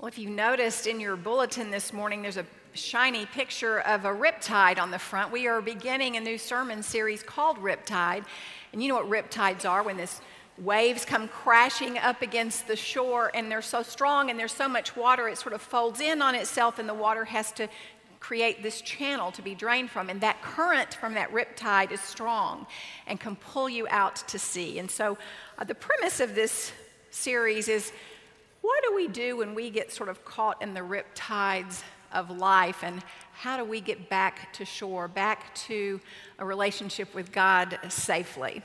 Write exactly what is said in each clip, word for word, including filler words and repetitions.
Well, if you noticed in your bulletin this morning, there's a shiny picture of a riptide on the front. We are beginning a new sermon series called Riptide. And you know what riptides are, when this waves come crashing up against the shore and they're so strong and there's so much water, it sort of folds in on itself and the water has to create this channel to be drained from. And that current from that riptide is strong and can pull you out to sea. And so uh, the premise of this series is, what do we do when we get sort of caught in the riptides of life, and how do we get back to shore, back to a relationship with God safely?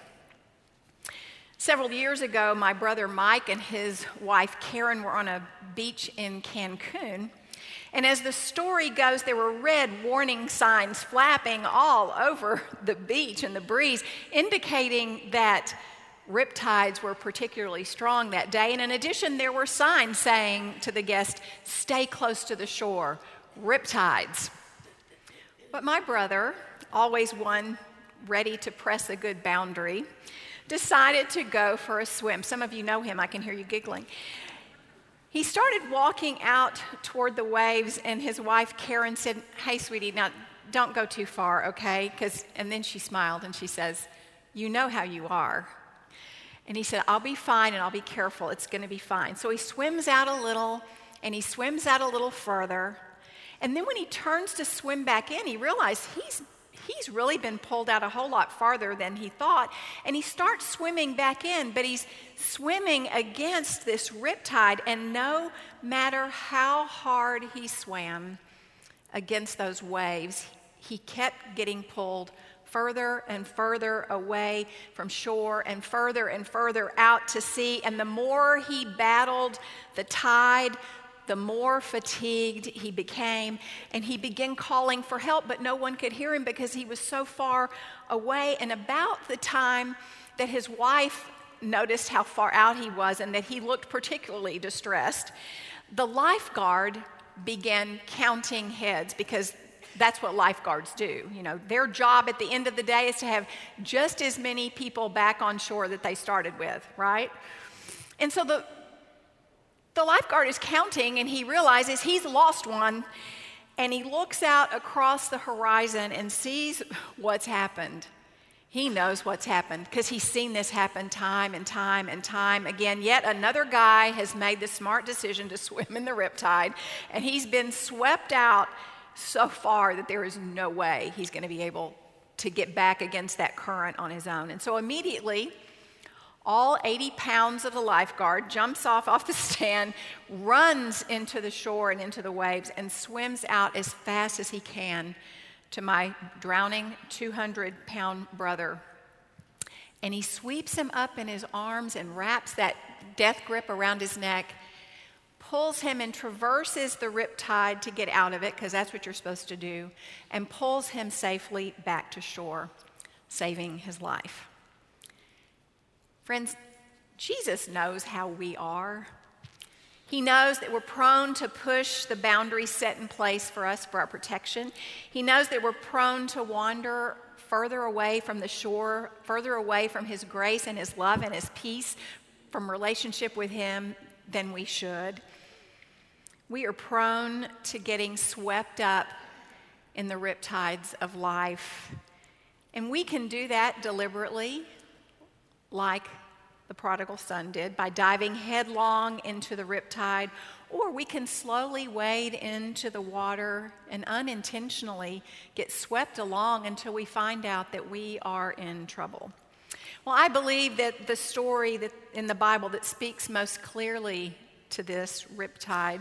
Several years ago, my brother Mike and his wife Karen were on a beach in Cancun, and as the story goes, there were red warning signs flapping all over the beach and the breeze, indicating that riptides were particularly strong that day. And in addition, there were signs saying to the guests, stay close to the shore, riptides. But my brother, always one ready to press a good boundary, decided to go for a swim. Some of you know him, I can hear you giggling. He started walking out toward the waves, and his wife Karen said, hey sweetie, now don't go too far, okay? 'Cause, and then she smiled and she says, you know how you are. And he said, I'll be fine and I'll be careful. It's going to be fine. So he swims out a little and he swims out a little further. And then when he turns to swim back in, he realized he's he's really been pulled out a whole lot farther than he thought. And he starts swimming back in, but he's swimming against this riptide. And no matter how hard he swam against those waves, he kept getting pulled further and further away from shore and further and further out to sea. And the more he battled the tide, the more fatigued he became. And he began calling for help, but no one could hear him because he was so far away. And about the time that his wife noticed how far out he was and that he looked particularly distressed, the lifeguard began counting heads, because that's what lifeguards do. You know, their job at the end of the day is to have just as many people back on shore that they started with, right? And so the the lifeguard is counting, and he realizes he's lost one, and he looks out across the horizon and sees what's happened. He knows what's happened because he's seen this happen time and time and time again. Yet another guy has made the smart decision to swim in the riptide, and he's been swept out so far that there is no way he's going to be able to get back against that current on his own. And so immediately, all eighty pounds of the lifeguard jumps off off the stand, runs into the shore and into the waves, and swims out as fast as he can to my drowning two hundred pound brother. And he sweeps him up in his arms and wraps that death grip around his neck, pulls him and traverses the riptide to get out of it, because that's what you're supposed to do, and pulls him safely back to shore, saving his life. Friends, Jesus knows how we are. He knows that we're prone to push the boundaries set in place for us for our protection. He knows that we're prone to wander further away from the shore, further away from His grace and His love and His peace, from relationship with Him than we should. We are prone to getting swept up in the riptides of life. And we can do that deliberately, like the prodigal son did, by diving headlong into the riptide, or we can slowly wade into the water and unintentionally get swept along until we find out that we are in trouble. Well, I believe that the story that in the Bible that speaks most clearly to this riptide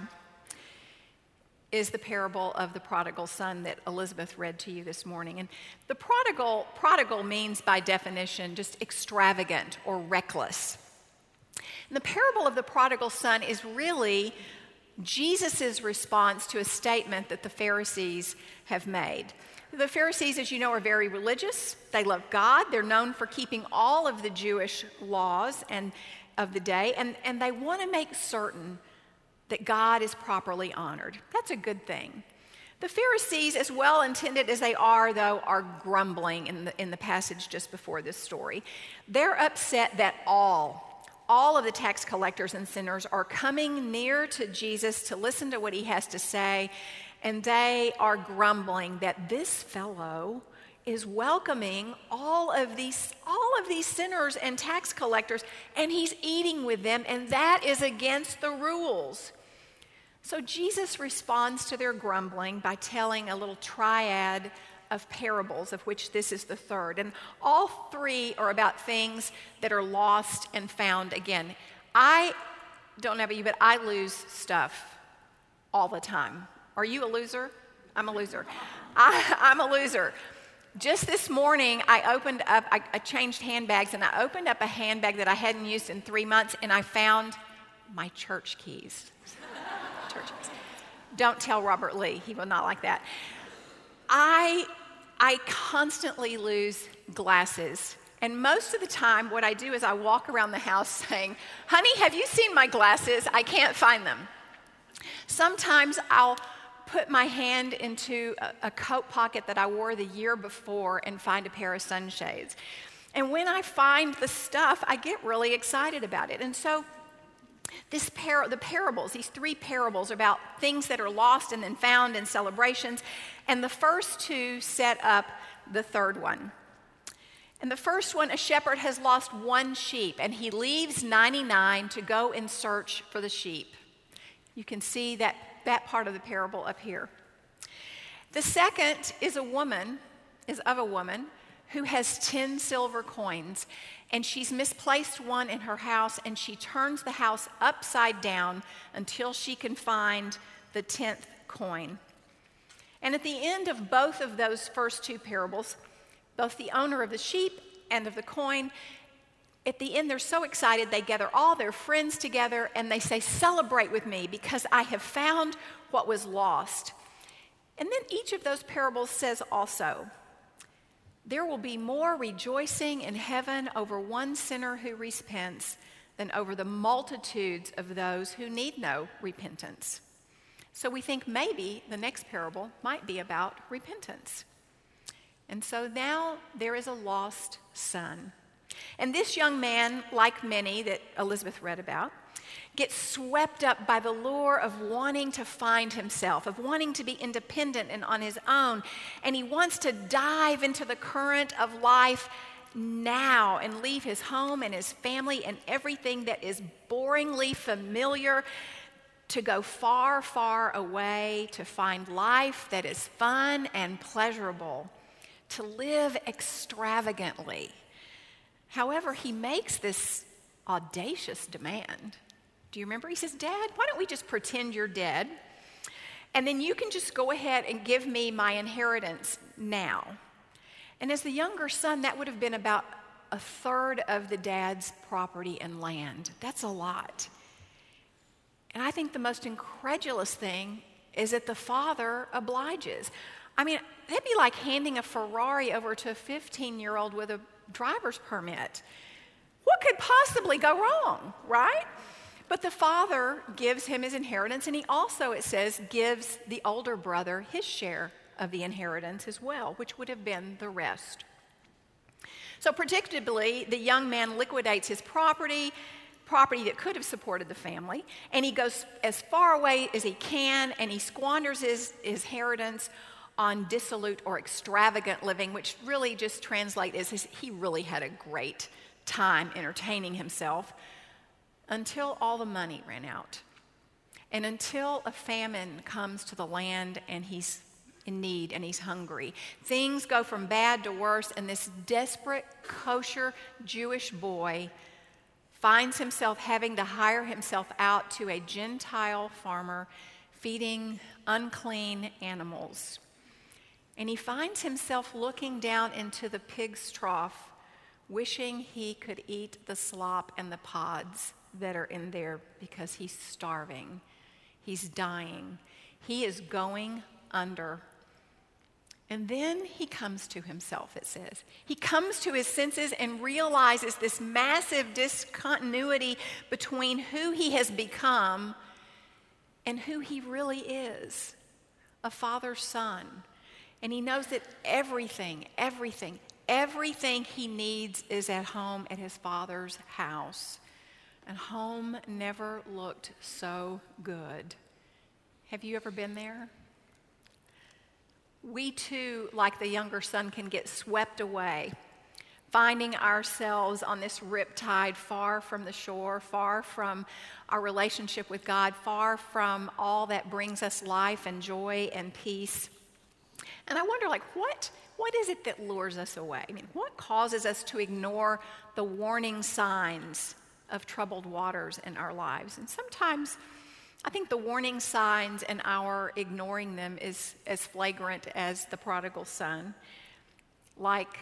is the parable of the prodigal son that Elizabeth read to you this morning. And the prodigal, prodigal means by definition just extravagant or reckless. And the parable of the prodigal son is really Jesus' response to a statement that the Pharisees have made. The Pharisees, as you know, are very religious. They love God. They're known for keeping all of the Jewish laws and of the day, and, and they want to make certain that God is properly honored. That's a good thing. The Pharisees, as well intended as they are, though, are grumbling in the, in the passage just before this story. They're upset that all, all of the tax collectors and sinners are coming near to Jesus to listen to what he has to say, and they are grumbling that this fellow is welcoming all of these all of these sinners and tax collectors, and he's eating with them, and that is against the rules. So Jesus responds to their grumbling by telling a little triad of parables, of which this is the third. And all three are about things that are lost and found again. I don't know about you, but I lose stuff all the time. Are you a loser? I'm a loser. I, I'm a loser. Just this morning, I opened up, I, I changed handbags, and I opened up a handbag that I hadn't used in three months, and I found my church keys. Church keys. Don't tell Robert Lee. He will not like that. I, I constantly lose glasses. And most of the time, what I do is I walk around the house saying, honey, have you seen my glasses? I can't find them. Sometimes I'll put my hand into a, a coat pocket that I wore the year before and find a pair of sunshades. And when I find the stuff, I get really excited about it. And so this par- the parables, these three parables are about things that are lost and then found in celebrations. And the first two set up the third one. And the first one, a shepherd has lost one sheep, and he leaves ninety-nine to go in search for the sheep. You can see that, that part of the parable up here. The second is a woman, is of a woman who has ten silver coins, and she's misplaced one in her house, and she turns the house upside down until she can find the tenth coin. And at the end of both of those first two parables, both the owner of the sheep and of the coin, at the end, they're so excited, they gather all their friends together and they say, celebrate with me because I have found what was lost. And then each of those parables says also, there will be more rejoicing in heaven over one sinner who repents than over the multitudes of those who need no repentance. So we think maybe the next parable might be about repentance. And so now there is a lost son. And this young man, like many that Elizabeth read about, gets swept up by the lure of wanting to find himself, of wanting to be independent and on his own. And he wants to dive into the current of life now and leave his home and his family and everything that is boringly familiar to go far, far away to find life that is fun and pleasurable, to live extravagantly. However, he makes this audacious demand. Do you remember? He says, Dad, why don't we just pretend you're dead? And then you can just go ahead and give me my inheritance now. And as the younger son, that would have been about a third of the dad's property and land. That's a lot. And I think the most incredulous thing is that the father obliges. I mean, that'd be like handing a Ferrari over to a fifteen-year-old with a driver's permit. What could possibly go wrong, right? But the father gives him his inheritance, and he also, it says, gives the older brother his share of the inheritance as well, which would have been the rest. So predictably, the young man liquidates his property, property that could have supported the family, and he goes as far away as he can, and he squanders his, his inheritance on dissolute or extravagant living, which really just translates as his, he really had a great time entertaining himself until all the money ran out. And until a famine comes to the land and he's in need and he's hungry. Things go from bad to worse, and this desperate, kosher Jewish boy finds himself having to hire himself out to a Gentile farmer feeding unclean animals. And he finds himself looking down into the pig's trough, wishing he could eat the slop and the pods that are in there because he's starving. He's dying. He is going under. And then he comes to himself, it says. He comes to his senses and realizes this massive discontinuity between who he has become and who he really is, a father's son. And he knows that everything, everything, everything he needs is at home at his father's house. and home never looked so good. Have you ever been there? We too, like the younger son, can get swept away, finding ourselves on this riptide far from the shore, far from our relationship with God, far from all that brings us life and joy and peace. And I wonder, like, what, what is it that lures us away? I mean, what causes us to ignore the warning signs of troubled waters in our lives? And sometimes I think the warning signs and our ignoring them is as flagrant as the prodigal son, like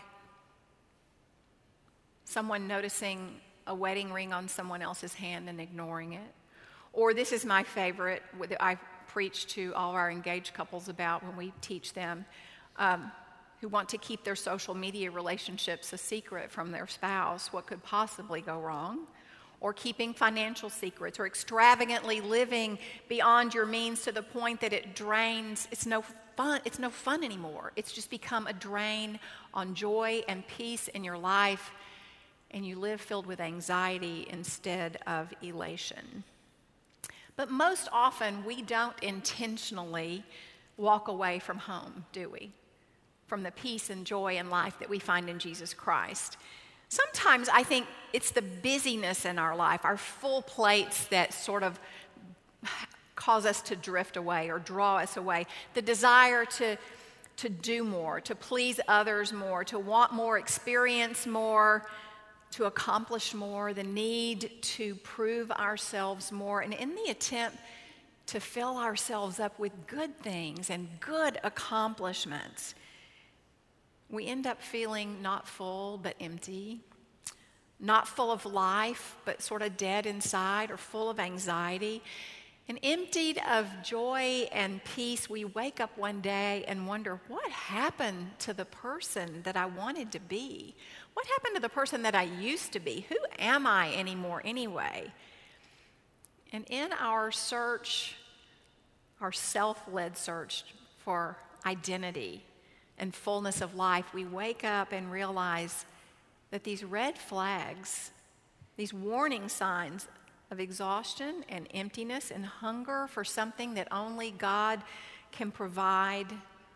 someone noticing a wedding ring on someone else's hand and ignoring it. Or this is my favorite, that I preach to all our engaged couples about when we teach them, um, who want to keep their social media relationships a secret from their spouse. What could possibly go wrong? Or keeping financial secrets, or extravagantly living beyond your means to the point that it drains. It's no fun. It's no fun anymore. It's just become a drain on joy and peace in your life, and you live filled with anxiety instead of elation. But most often, we don't intentionally walk away from home, do we? From the peace and joy and life that we find in Jesus Christ. Sometimes I think it's the busyness in our life, our full plates, that sort of cause us to drift away or draw us away. The desire to, to do more, to please others more, to want more, experience more, to accomplish more, the need to prove ourselves more, and in the attempt to fill ourselves up with good things and good accomplishments, we end up feeling not full but empty, not full of life but sort of dead inside, or full of anxiety. And emptied of joy and peace, we wake up one day and wonder, what happened to the person that I wanted to be? What happened to the person that I used to be? Who am I anymore anyway? And in our search, our self-led search for identity and fullness of life, we wake up and realize that these red flags, these warning signs of exhaustion and emptiness and hunger for something that only God can provide,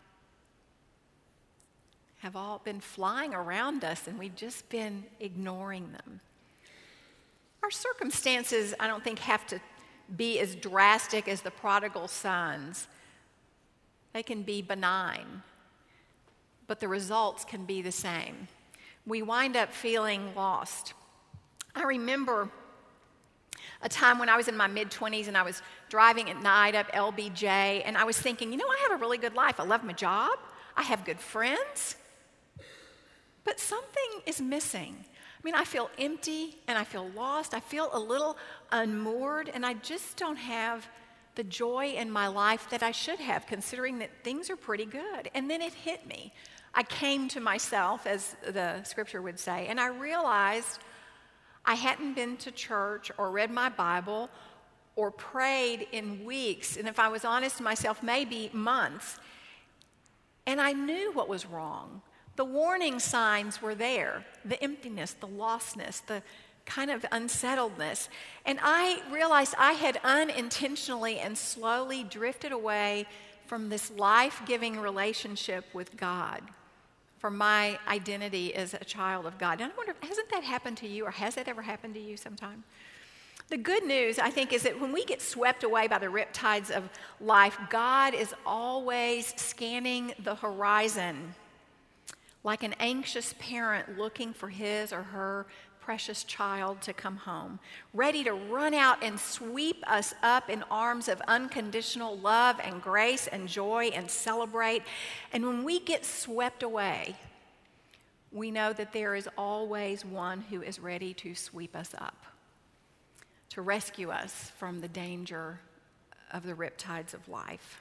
have all been flying around us, and we've just been ignoring them. Our circumstances, I don't think, have to be as drastic as the prodigal son's. They can be benign, but the results can be the same. We wind up feeling lost. I remember a time when I was in my mid-twenties and I was driving at night up L B J, and I was thinking, you know, I have a really good life. I love my job. I have good friends. But something is missing. I mean, I feel empty and I feel lost. I feel a little unmoored, and I just don't have the joy in my life that I should have, considering that things are pretty good. And then it hit me. I came to myself, as the scripture would say, and I realized I hadn't been to church or read my Bible or prayed in weeks, and if I was honest with myself, maybe months. And I knew what was wrong. The warning signs were there, the emptiness, the lostness, the kind of unsettledness. And I realized I had unintentionally and slowly drifted away from this life-giving relationship with God, from my identity as a child of God. And I wonder, hasn't that happened to you, or has that ever happened to you sometime? The good news, I think, is that when we get swept away by the riptides of life, God is always scanning the horizon like an anxious parent looking for his or her precious child to come home, ready to run out and sweep us up in arms of unconditional love and grace and joy and celebrate. And when we get swept away, we know that there is always one who is ready to sweep us up, to rescue us from the danger of the riptides of life.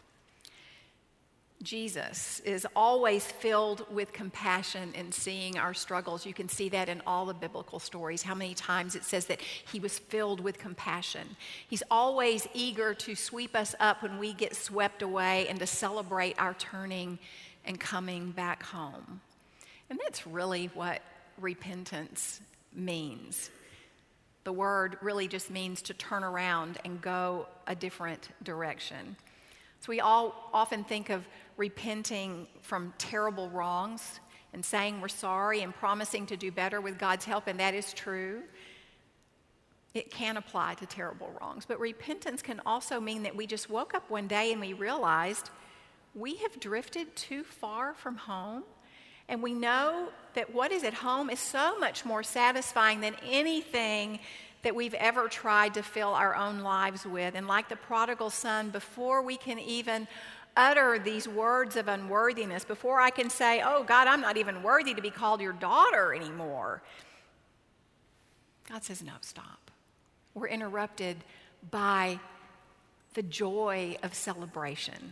Jesus is always filled with compassion in seeing our struggles. You can see that in all the biblical stories, how many times it says that he was filled with compassion. He's always eager to sweep us up when we get swept away and to celebrate our turning and coming back home. And that's really what repentance means. The word really just means to turn around and go a different direction. So we all often think of repenting from terrible wrongs and saying we're sorry and promising to do better with God's help, and that is true. It can apply to terrible wrongs. But repentance can also mean that we just woke up one day and we realized we have drifted too far from home. And we know that what is at home is so much more satisfying than anything that we've ever tried to fill our own lives with. And like the prodigal son, before we can even utter these words of unworthiness, before I can say, oh, God, I'm not even worthy to be called your daughter anymore, God says, no, stop. We're interrupted by the joy of celebration.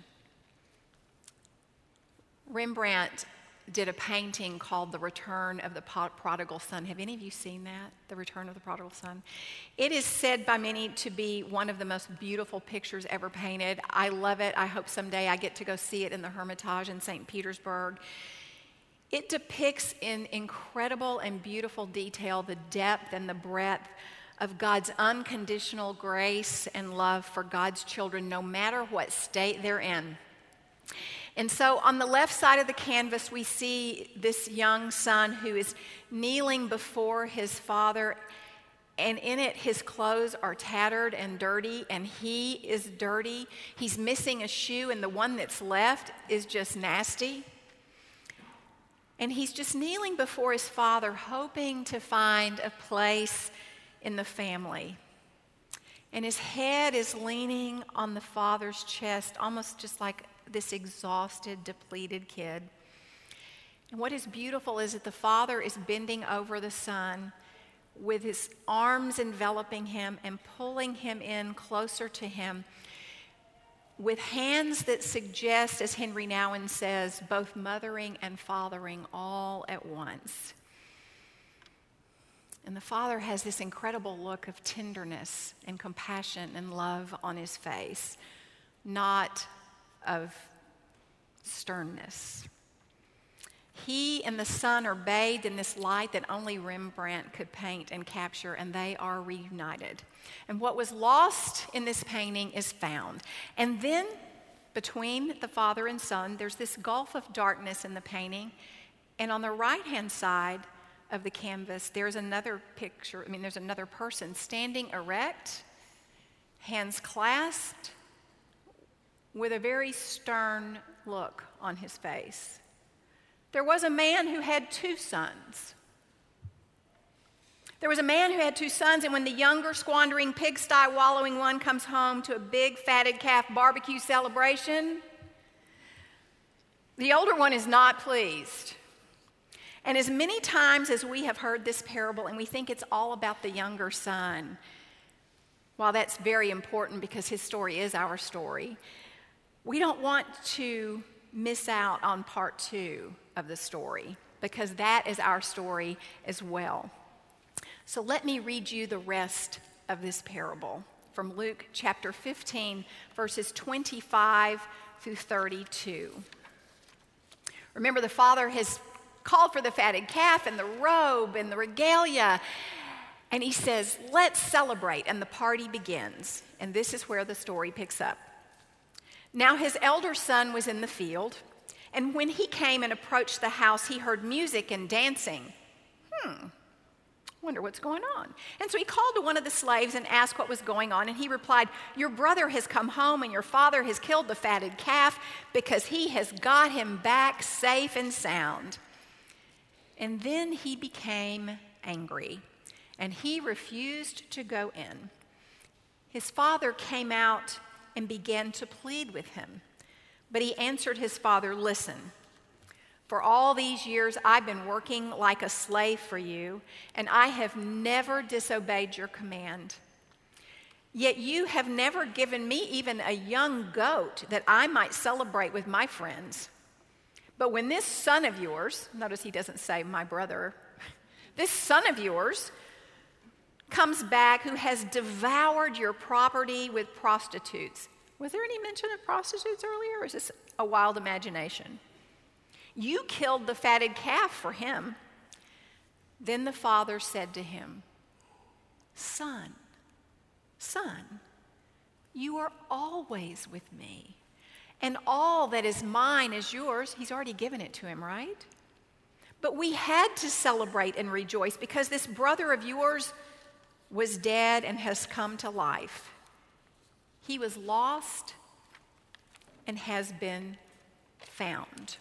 Rembrandt did a painting called The Return of the Prodigal Son. Have any of you seen that, The Return of the Prodigal Son? It is said by many to be one of the most beautiful pictures ever painted. I love it. I hope someday I get to go see it in the Hermitage in Saint Petersburg. It depicts in incredible and beautiful detail the depth and the breadth of God's unconditional grace and love for God's children, no matter what state they're in. And so on the left side of the canvas, we see this young son who is kneeling before his father, and in it, his clothes are tattered and dirty, and he is dirty. He's missing a shoe, and the one that's left is just nasty. And he's just kneeling before his father, hoping to find a place in the family. And his head is leaning on the father's chest, almost just like this exhausted, depleted kid. And what is beautiful is that the father is bending over the son with his arms enveloping him and pulling him in closer to him with hands that suggest, as Henry Nouwen says, both mothering and fathering all at once. And the father has this incredible look of tenderness and compassion and love on his face, not of sternness. He and the son are bathed in this light that only Rembrandt could paint and capture, and they are reunited. And what was lost in this painting is found. And then, between the father and son, there's this gulf of darkness in the painting, and on the right-hand side of the canvas, there's another picture, I mean, there's another person standing erect, hands clasped, with a very stern look on his face. There was a man who had two sons. There was a man who had two sons, and when the younger, squandering, pigsty wallowing one comes home to a big fatted calf barbecue celebration, the older one is not pleased. And as many times as we have heard this parable and we think it's all about the younger son, while that's very important because his story is our story, we don't want to miss out on part two of the story because that is our story as well. So let me read you the rest of this parable from Luke chapter fifteen, verses twenty-five through thirty-two. Remember, the father has called for the fatted calf and the robe and the regalia, and he says, let's celebrate, and the party begins. And this is where the story picks up. Now his elder son was in the field, and when he came and approached the house, he heard music and dancing. Hmm, wonder what's going on. And so he called to one of the slaves and asked what was going on, and he replied, your brother has come home, and your father has killed the fatted calf because he has got him back safe and sound. And then he became angry, and he refused to go in. His father came out and began to plead with him. But he answered his father, listen, for all these years I've been working like a slave for you, and I have never disobeyed your command. Yet you have never given me even a young goat that I might celebrate with my friends. But when this son of yours, notice he doesn't say my brother, this son of yours comes back who has devoured your property with prostitutes. Was there any mention of prostitutes earlier, or is this a wild imagination? You killed the fatted calf for him. Then the father said to him, son, son, you are always with me, and all that is mine is yours. He's already given it to him, right? But we had to celebrate and rejoice because this brother of yours was dead and has come to life. He was lost and has been found.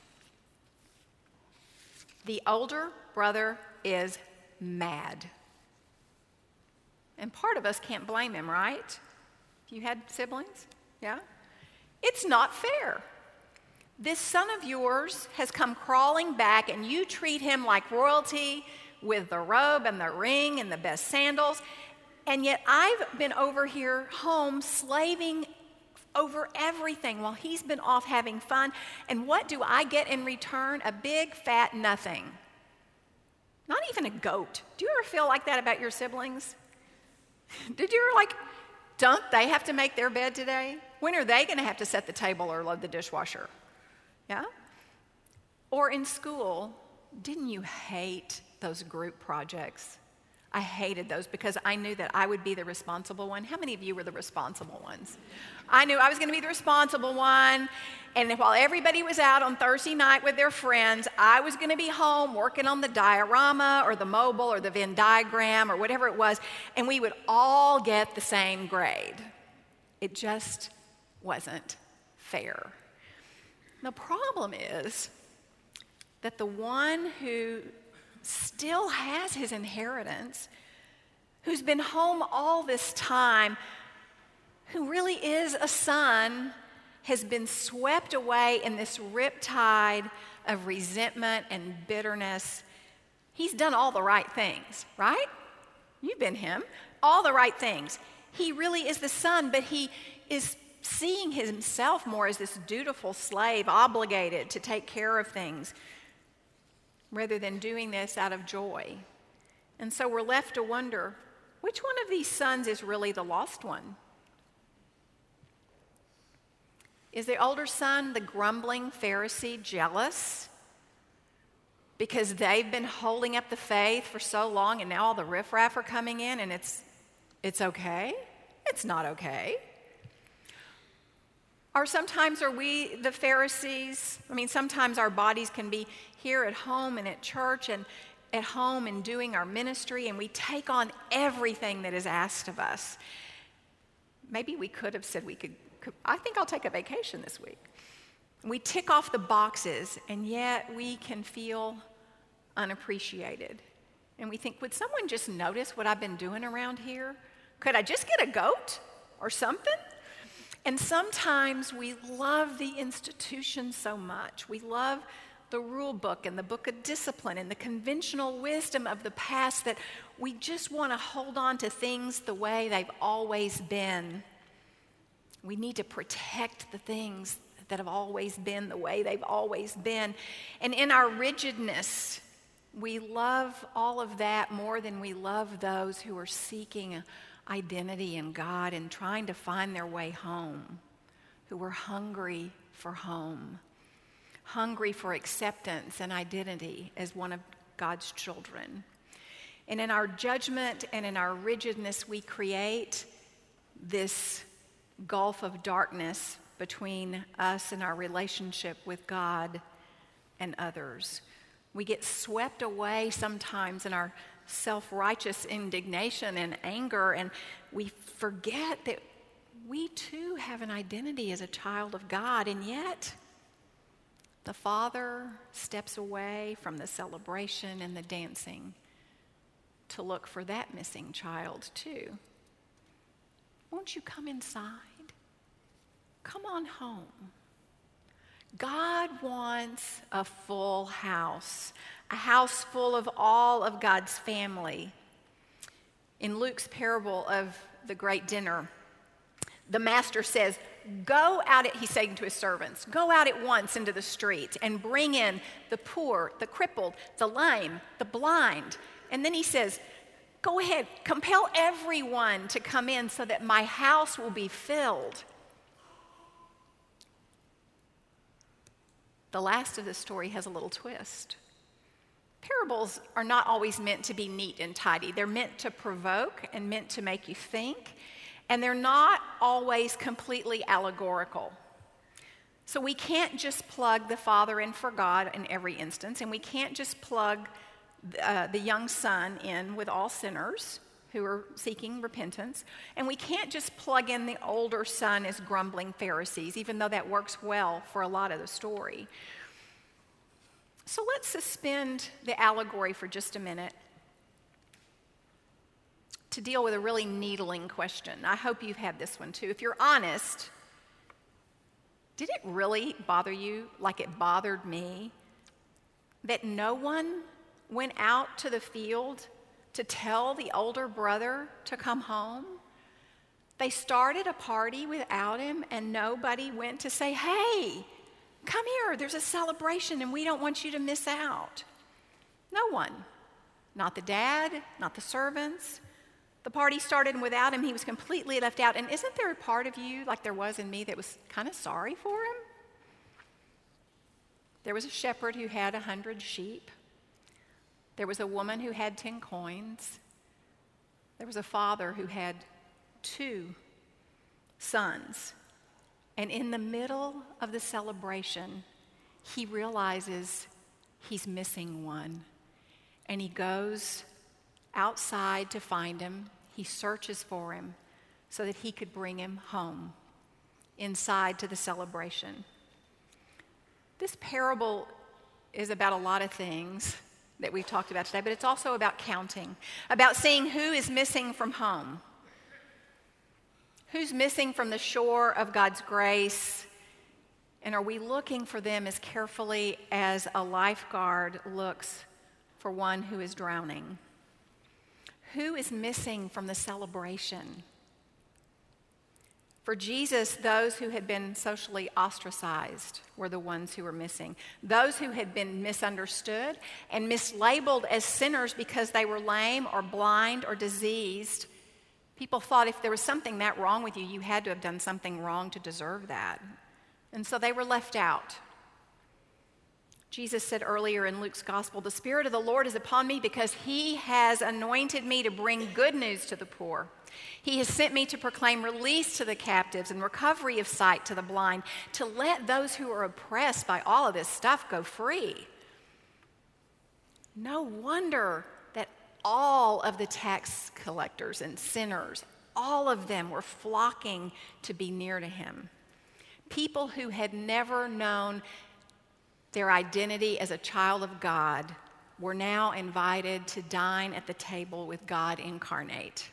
The older brother is mad. And part of us can't blame him, right? You had siblings? Yeah? It's not fair. This son of yours has come crawling back, and you treat him like royalty with the robe and the ring and the best sandals. And yet I've been over here home slaving over everything while he's been off having fun. And what do I get in return? A big fat nothing. Not even a goat. Do you ever feel like that about your siblings? Did you ever like, don't they have to make their bed today? When are they going to have to set the table or load the dishwasher? Yeah? Or in school, didn't you hate those group projects? I hated those because I knew that I would be the responsible one. How many of you were the responsible ones? I knew I was going to be the responsible one. And while everybody was out on Thursday night with their friends, I was going to be home working on the diorama or the mobile or the Venn diagram or whatever it was. And we would all get the same grade. It just wasn't fair. The problem is that the one who still has his inheritance, who's been home all this time, who really is a son, has been swept away in this riptide of resentment and bitterness. He's done all the right things, right? You've been him. All the right things. He really is the son, but he is seeing himself more as this dutiful slave, obligated to take care of things, rather than doing this out of joy. And so we're left to wonder, which one of these sons is really the lost one? Is the older son, the grumbling Pharisee, jealous because they've been holding up the faith for so long and now all the riffraff are coming in and it's, it's okay? It's not okay. Or sometimes are we the Pharisees? I mean, sometimes our bodies can be here at home and at church and at home and doing our ministry, and we take on everything that is asked of us. Maybe we could have said we could, could I think I'll take a vacation this week. We tick off the boxes, and yet we can feel unappreciated. And we think, would someone just notice what I've been doing around here? Could I just get a goat or something? And sometimes we love the institution so much. We love the rule book and the book of discipline and the conventional wisdom of the past that we just want to hold on to things the way they've always been. We need to protect the things that have always been the way they've always been. And in our rigidness, we love all of that more than we love those who are seeking identity in God and trying to find their way home, who are hungry for home, hungry for acceptance and identity as one of God's children. And in our judgment and in our rigidness, we create this gulf of darkness between us and our relationship with God and others. We get swept away sometimes in our self-righteous indignation and anger, and we forget that we too have an identity as a child of God, and yet the Father steps away from the celebration and the dancing to look for that missing child too. Won't you come inside? Come on home. God wants a full house, a house full of all of God's family. In Luke's parable of the great dinner, the master says, go out, at, he's saying to his servants, go out at once into the street and bring in the poor, the crippled, the lame, the blind. And then he says, go ahead, compel everyone to come in so that my house will be filled. The last of the story has a little twist. parables are not always meant to be neat and tidy. They're meant to provoke and meant to make you think, and they're not always completely allegorical. So we can't just plug the Father in for God in every instance, and we can't just plug uh, the young son in with all sinners who are seeking repentance, and we can't just plug in the older son as grumbling Pharisees, even though that works well for a lot of the story. So let's suspend the allegory for just a minute to deal with a really needling question. I hope you've had this one too. If you're honest, did it really bother you like it bothered me that no one went out to the field to tell the older brother to come home? They started a party without him, and nobody went to say, hey, come here, there's a celebration, and we don't want you to miss out. No one. Not the dad, not the servants. The party started, and without him, he was completely left out. And isn't there a part of you, like there was in me, that was kind of sorry for him? There was a shepherd who had a hundred sheep. There was a woman who had ten coins. There was a father who had two sons. And in the middle of the celebration, he realizes he's missing one. And he goes outside to find him. He searches for him so that he could bring him home inside to the celebration. This parable is about a lot of things that we've talked about today, but it's also about counting, about seeing who is missing from home, who's missing from the shore of God's grace, and are we looking for them as carefully as a lifeguard looks for one who is drowning? Who is missing from the celebration? For Jesus, those who had been socially ostracized were the ones who were missing. Those who had been misunderstood and mislabeled as sinners because they were lame or blind or diseased. People thought if there was something that wrong with you, you had to have done something wrong to deserve that. And so they were left out. Jesus said earlier in Luke's gospel, "The Spirit of the Lord is upon me because he has anointed me to bring good news to the poor. He has sent me to proclaim release to the captives and recovery of sight to the blind, to let those who are oppressed by all of this stuff go free." No wonder that all of the tax collectors and sinners, all of them were flocking to be near to him. People who had never known their identity as a child of God were now invited to dine at the table with God incarnate.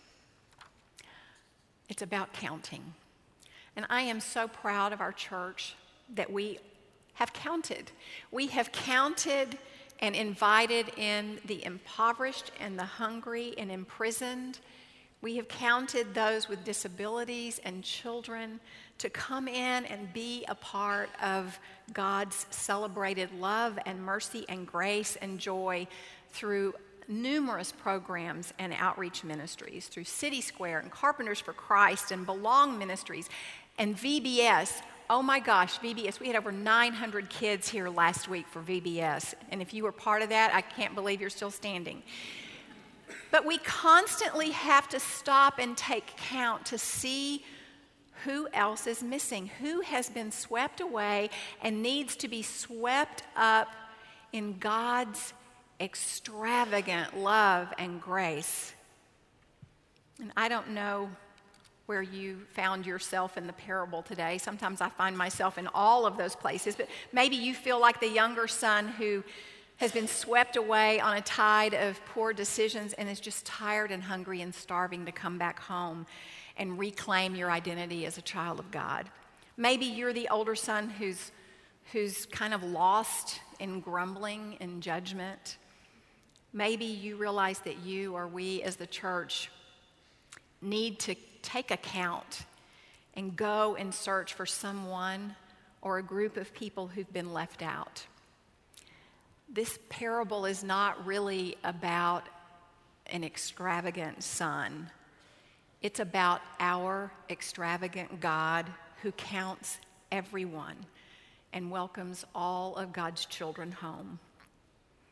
It's about counting. And I am so proud of our church that we have counted. We have counted and invited in the impoverished and the hungry and imprisoned. We have counted those with disabilities and children to come in and be a part of God's celebrated love and mercy and grace and joy through numerous programs and outreach ministries, through City Square and Carpenters for Christ and Belong Ministries and V B S. Oh my gosh, V B S. We had over nine hundred kids here last week for V B S. And if you were part of that, I can't believe you're still standing. But we constantly have to stop and take count to see who else is missing, who has been swept away and needs to be swept up in God's extravagant love and grace. And I don't know where you found yourself in the parable today. Sometimes I find myself in all of those places, but maybe you feel like the younger son who has been swept away on a tide of poor decisions and is just tired and hungry and starving to come back home and reclaim your identity as a child of God. Maybe you're the older son who's who's kind of lost in grumbling and judgment. Maybe you realize that you or we as the church need to take account and go and search for someone or a group of people who've been left out. This parable is not really about an extravagant son. It's about our extravagant God who counts everyone and welcomes all of God's children home.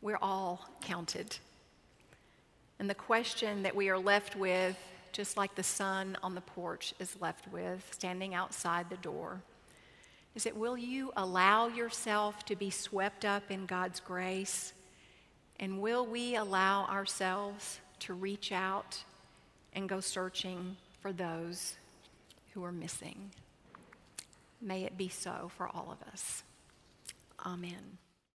We're all counted. And the question that we are left with, just like the son on the porch is left with, standing outside the door, is that will you allow yourself to be swept up in God's grace? And will we allow ourselves to reach out and go searching for those who are missing? May it be so for all of us. Amen.